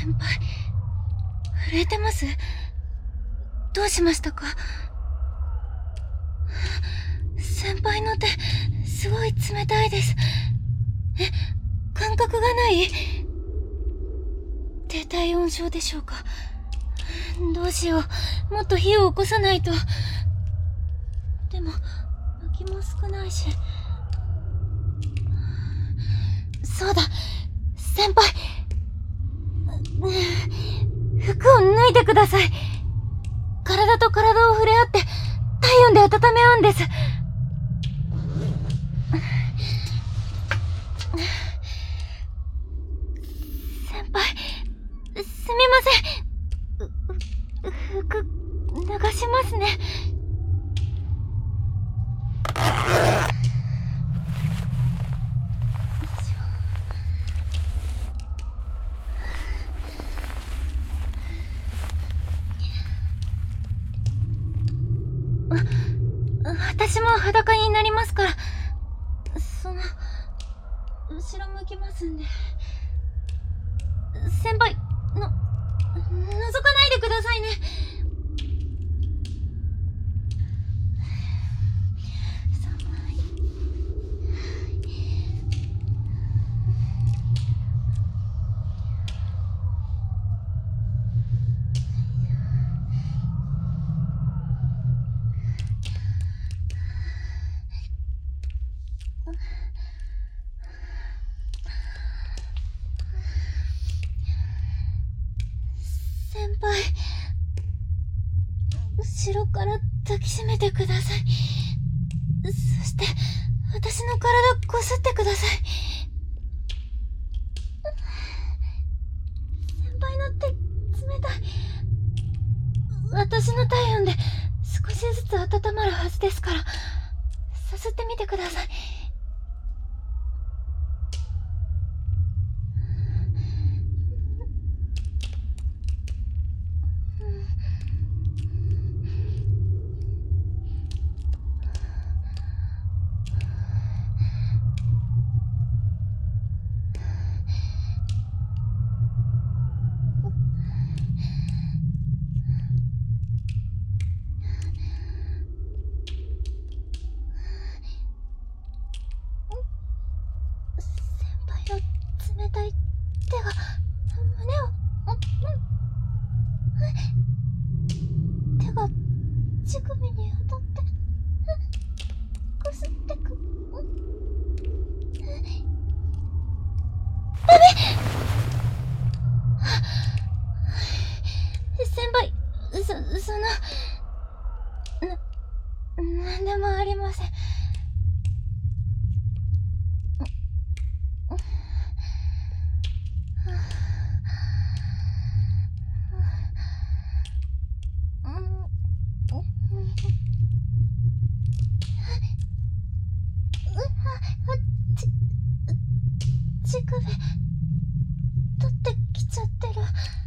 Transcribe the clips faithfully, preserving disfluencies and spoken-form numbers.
先輩、震えてます？どうしましたか？先輩の手、すごい冷たいです。え、感覚がない？低体温症でしょうか？どうしよう、もっと火を起こさないと。でも薪も少ないし。そうだ、先輩、服を脱いでください。体と体を触れ合って体温で温め合うんです。先輩、すみません。服脱がしますね。私も裸になりますから、その後ろ向きますんで。先輩、の覗かないでくださいね。先輩、後ろから抱きしめてください。そして私の体こすってください。先輩の手冷たい。私の体温で少しずつ温まるはずですから、さすってみてください。冷たい手が胸を、手が乳首に当たってこすってく。ダメ！先輩、そ、そのな、なんでもありません。乳首取ってきちゃってる。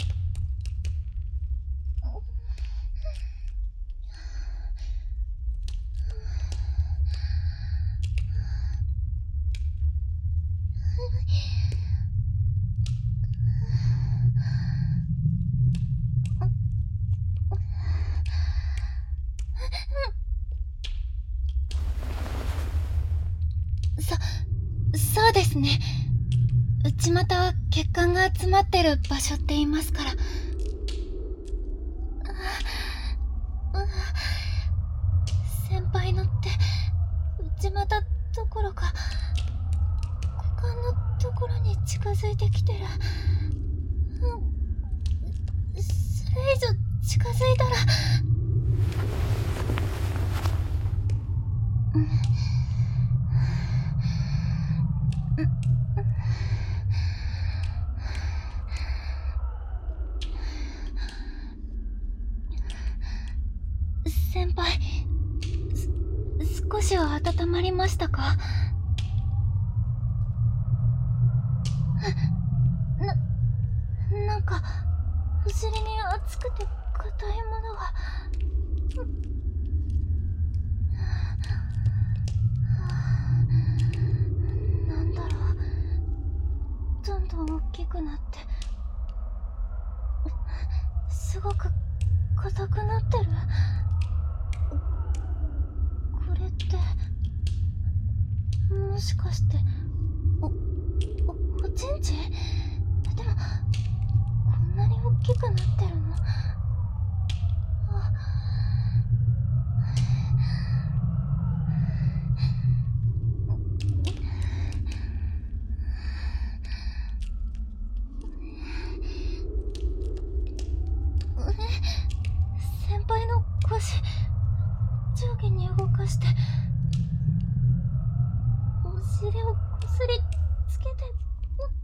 そ、そうですね。内股は血管が集まってる場所って言いますから。先輩のって内股どころか股間のところに近づいてきてる。それ以上近づいたら、先輩、少しは温まりましたか？な、なんかお尻に熱くて硬いものが。なんだろう、どんどん大きくなってすごく硬くなってる。これってもしかしておおおちんちん？でもこんなに大きくなってるの？あ先輩の腰上下に動かしてお尻をこすりつけて、うう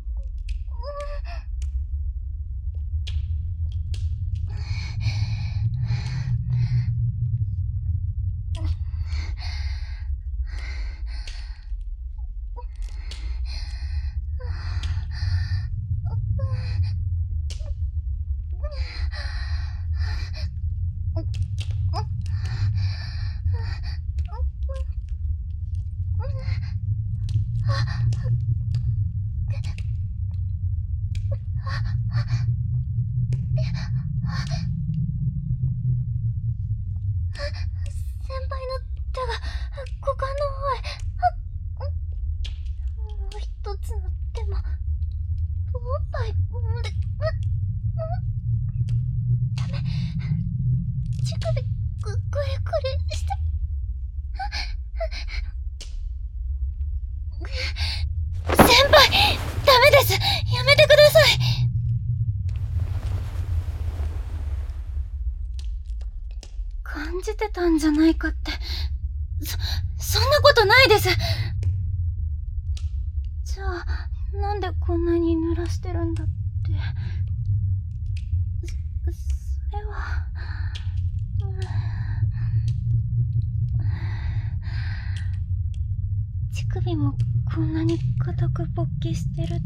先輩の手が股間の方へ。もう一つの手もおっぱいで、ううダメ。乳首ぐぐりぐりして。先輩、ダメです。やめてください。感じてたんじゃないかって。そ、そんなことないです。じゃあ、なんでこんなに濡らしてるんだって。そ、それは、乳首もこんなに硬く勃起してるって。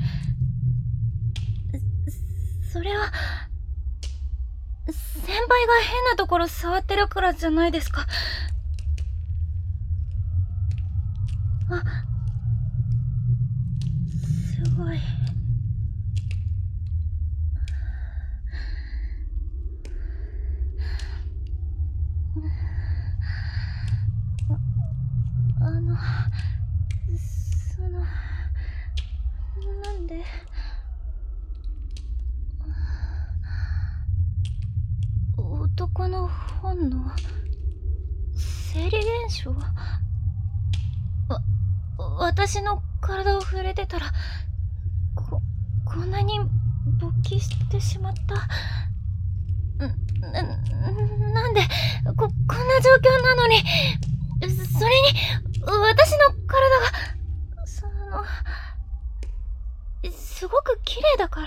それは、先輩が変なところ触ってるからじゃないですか。あ、すごい。あ、あの、その、なんで。男の本能、生理現象？わ、私の体を触れてたら、こ、こんなに勃起してしまった。ん、な、なんで、こ、こんな状況なのに、それに、私の体が、その、すごく綺麗だから。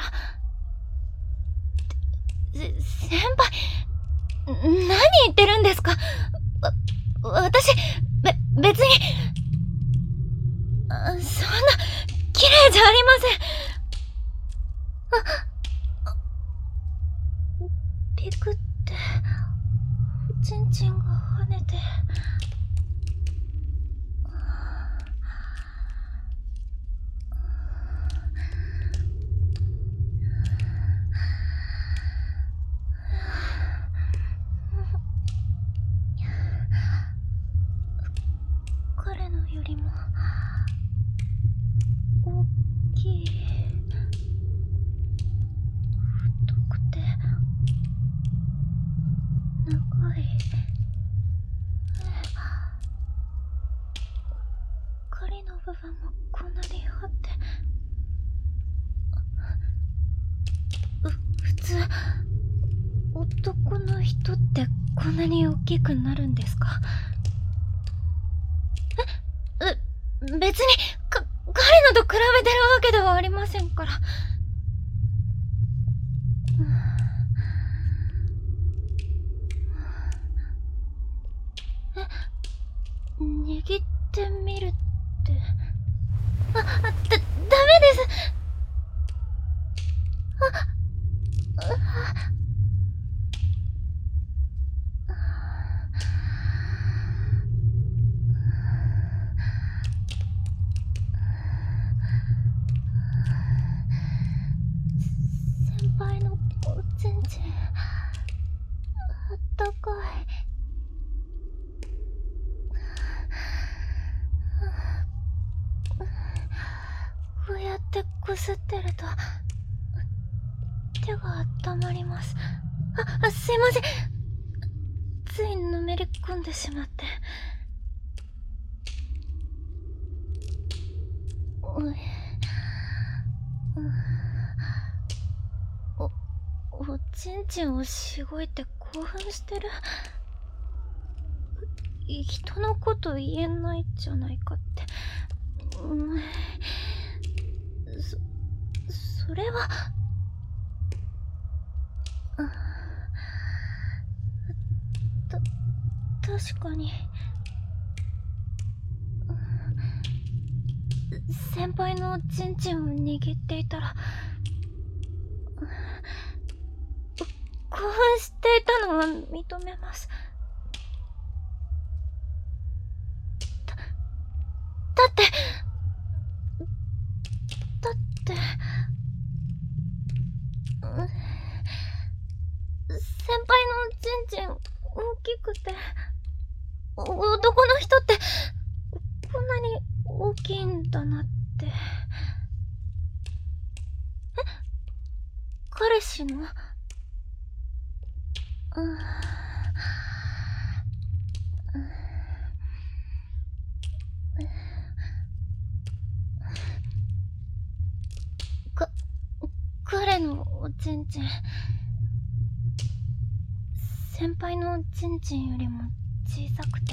せ、先輩、何言ってるんですか？わ、私、べ、別に、そんな、綺麗じゃありません。あ、ピクって、おちんちんが跳ねて。彼のよりも大きい、太くて長い。狩りの部分もこんなにあって、う、普通男の人ってこんなに大きくなるんですか？え、別にか、彼のと比べてるわけではありませんから。え、握ってみるって。あ、あ、だ、ダメです。あ、あ、先輩のおちんちん、あったかい。こうやってこすってると手が温まります。あ、あ、すいません。ついのめり込んでしまって。おい、お、おちんちんをしごいて興奮してる。人のこと言えないじゃないかって。うん、そ、それは、た、確かに。先輩のおちんちんを握っていたら、興奮していたのは認めます。だ、だって、だって、先輩のおちんちん大きくて、男の人ってこんなに大きいんだなって。え、彼氏の？うん、か、彼のおちんちん、先輩のおちんちんよりも小さくて、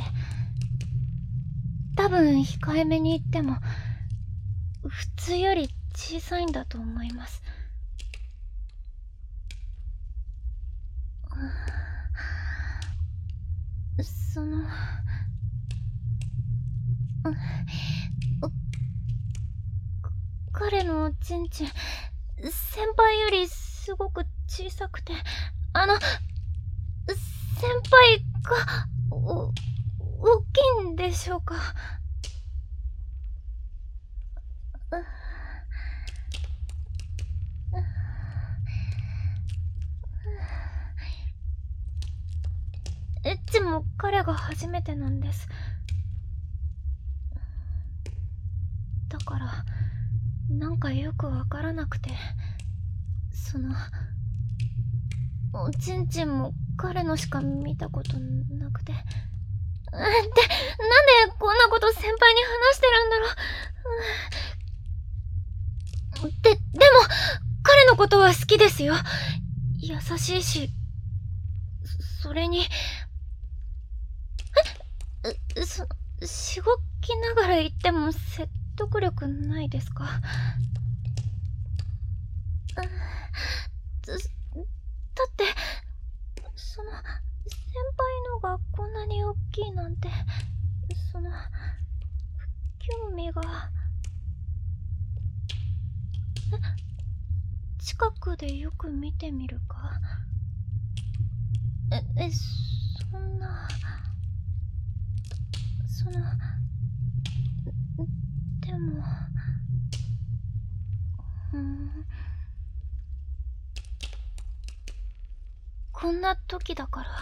多分控えめに言っても普通より小さいんだと思います。その、彼のおちんちん、先輩よりすごく小さくて、あの、先輩が、お、大きいんでしょうか。エッチも彼が初めてなんです。だからなんかよくわからなくて、そのおちんちんも彼のしか見たことなくて。で、なんでこんなこと先輩に話してるんだろう。で、でも彼のことは好きですよ。優しいし、それに、え、そ、しごきながら言っても説得力ないですか？だ、だって、その、先輩のがこんなに大きいなんて、その、興味が。え、近くでよく見てみるか？え、え、そんな、その、でも、うーん、こんな時だから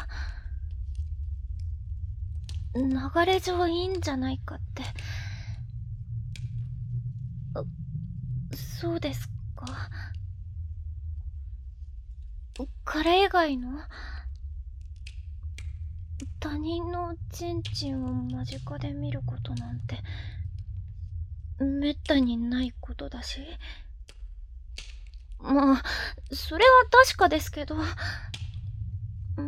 流れ上いいんじゃないかって。あ、そうですか。彼以外の他人のおちんちんを間近で見ることなんてめったにないことだし、まあそれは確かですけど、うん、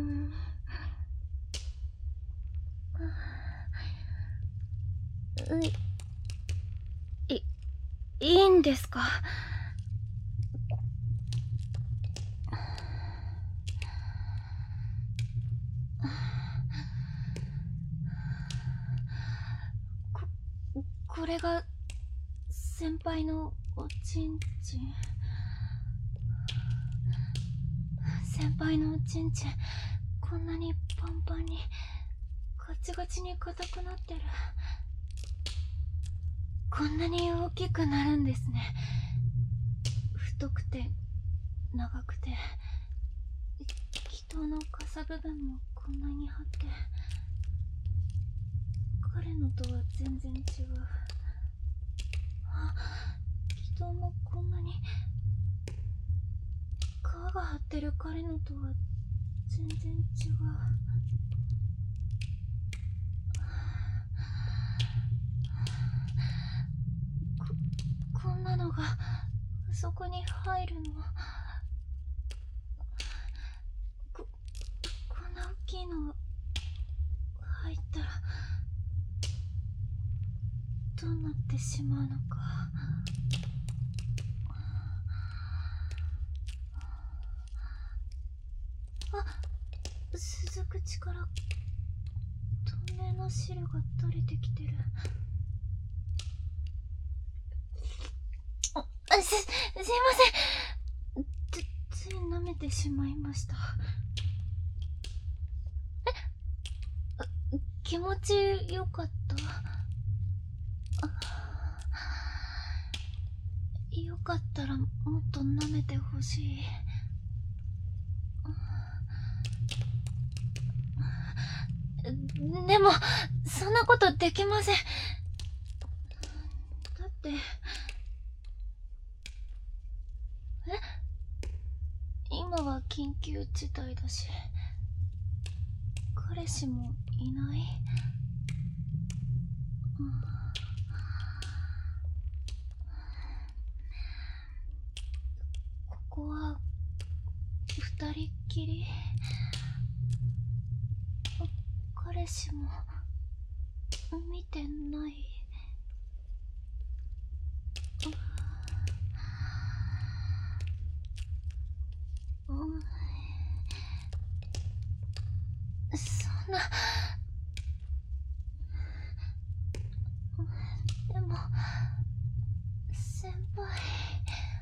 い、い、いいんですか？こ、これが先輩のおちんちん。先輩のおちんちん、こんなにパンパンにガチガチに硬くなってる。こんなに大きくなるんですね。太くて長くて、人の傘部分もこんなに張って、彼のとは全然違う。あ、人もこんなに皮が張ってる彼のとは全然違う。こ、こんなのがそこに入るの。こ、こんな大きいの入ったらどうなってしまうのか。あ、鈴口から透明な汁が垂れてきてる。あ、す、すいません。つ、つい舐めてしまいました。え、気持ちよかった？よかったらもっと舐めてほしい。でもそんなことできません。だってえ今は緊急事態だし、彼氏もいない。うん、ここは二人っきり。彼氏も見てない。うん、うん、そんな。でも先輩。